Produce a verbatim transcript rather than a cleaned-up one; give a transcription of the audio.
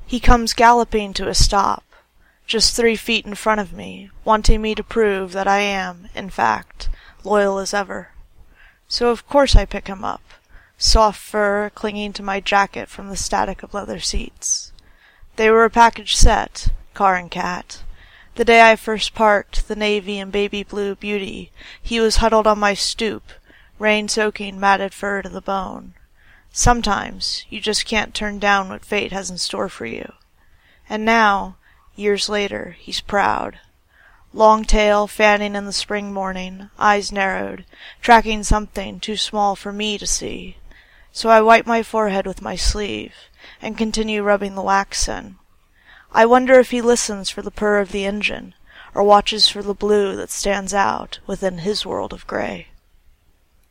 He comes galloping to a stop, just three feet in front of me, wanting me to prove that I am, in fact, loyal as ever. So of course I pick him up, soft fur clinging to my jacket from the static of leather seats. They were a package set, car and cat. The day I first parked the navy and baby blue beauty, he was huddled on my stoop, rain-soaking matted fur to the bone. Sometimes you just can't turn down what fate has in store for you. And now, years later, he's proud. Long tail fanning in the spring morning, eyes narrowed, tracking something too small for me to see. So I wipe my forehead with my sleeve, and continue rubbing the wax in. I wonder if he listens for the purr of the engine, or watches for the blue that stands out within his world of gray.